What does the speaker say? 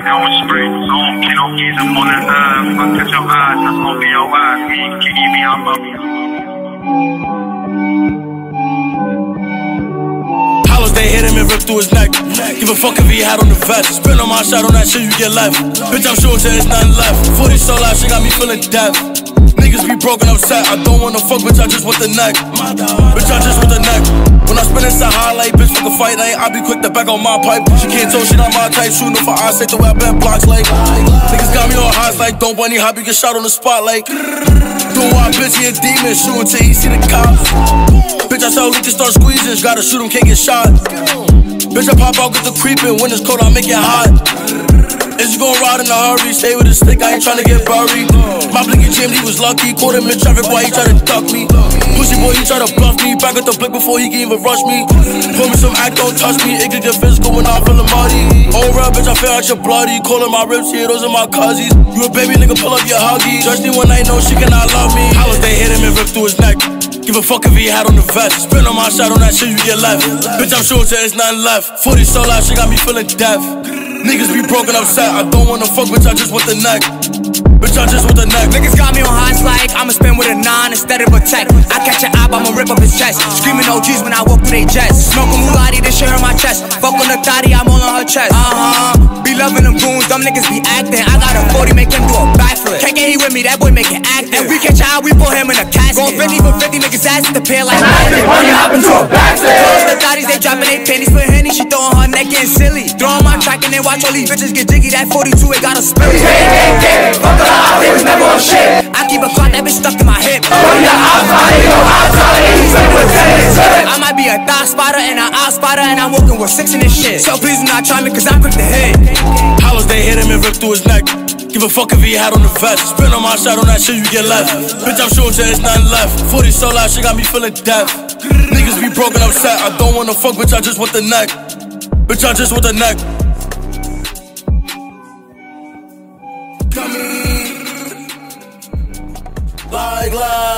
down with spring. So I'm king of geese up on the earth. I catch your eyes, that's gonna be your ass. Can you be up? Hollows, they hit him and rip through his neck. Give a fuck if he had on the vest. Spin on my shot, on that shit you get left. Bitch, I'm sure there's nothing left. 40 so loud, shit got me feeling death. Niggas be broken upset, I don't wanna fuck, bitch, I just want the neck. Bitch, I just want the neck. When I spin inside highlight, bitch, fuck a fight night, I be quick to back on my pipe. She can't tell shit on my type, shooting for eyes, say the way I been blocks like. Niggas got me on highs like, don't bunny hop, you get shot on the spotlight. Doing wild, bitch, he a demon, shooting till he see the cops. Bitch, I saw Lucas start squeezing, gotta shoot him, can't get shot. Bitch, I pop out, get the creeping, when it's cold, I make it hot. Is you gon' ride in a hurry? Stay with a stick, I ain't tryna get buried. My blinky jammed, he was lucky. Caught him in traffic, boy, he try to duck me. Pussy boy, he try to bluff me. Back at the blick before he can even rush me. Put me some act, don't touch me. It could get physical when I'm feeling muddy. Oh, real bitch, I feel like you're bloody. Calling my ribs here, those are my cousins. You a baby nigga, pull up your huggy. Just me when I know she cannot love me. Hollows, they hit him and rip through his neck. Give a fuck if he had on the vest. Spin on my shot, on that shit you get left. Bitch, I'm sure there's nothing left. 40 so loud, she got me feeling death. Niggas be broken upset, I don't wanna fuck, bitch, I just want the neck. Bitch, I just want the neck. Niggas got me on highs like I'ma spin with a 9 instead of a tech. I catch an op, I'ma rip up his chest. Screaming OGs when I walk through they jets. Smoking Mulati, this shit hurt my chest. Fuck on the thotty, I'm all on her chest. Be loving them goons, them niggas be acting. I got a 40, make him do a backflip. Can't get he with me, that boy make it active. And we catch a op, we put him in a casket. Go 50 for 50, make his ass disappear like magic. When you hop into a backflip. The thotties, they dropping they panties for Henny. She throwing her neck getting silly. Throwing my track and then watch all these bitches get jiggy. That 42, it got a spill. Fuck the op, they was never on shit. I keep a clock, that bitch stuck to my hip. I might be a thigh spotter and an eye spotter, and I'm walking with 6 in this shit. So please do not try me, cause I'm quick to hit. Hollows, they hit him and rip through his neck. Give a fuck if he had on the vest. Spin on my shot, on that shit you get left. Bitch, I'm sure there's nothing left. 40 so loud, shit got me feeling death. Niggas be broken upset, I don't wanna fuck, bitch, I just want the neck. Bitch, I just want the neck. Like